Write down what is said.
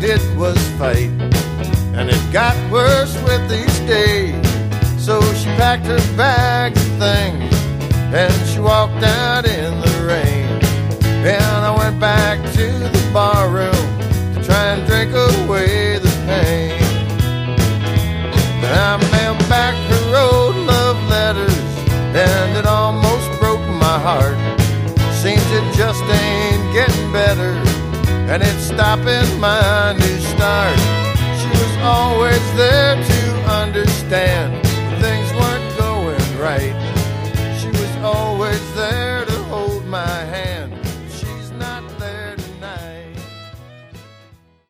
it was fate, and it got worse with each day. So she packed her bags of things and she walked out in the rain. And I went back to the bar room to try and drink away the pain. Then I mailed back her old love letters, and it almost broke my heart. Seems it just ain't getting better, and it's stopping my new start. She was always there to understand when things